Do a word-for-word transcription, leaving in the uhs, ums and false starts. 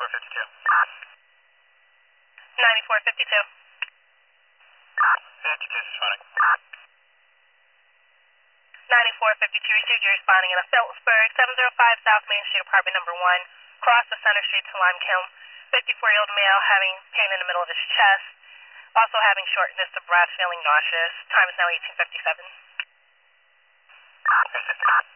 ninety-four fifty-two. ninety-four fifty-two. fifty-two is responding. ninety-four fifty-two, received you responding in a Phillipsburg, seven oh five South Main Street, apartment number one, across the Center Street to Limekiln. fifty-four-year-old male having pain in the middle of his chest, also having shortness of breath, feeling nauseous. Time is now eighteen fifty-seven. Okay,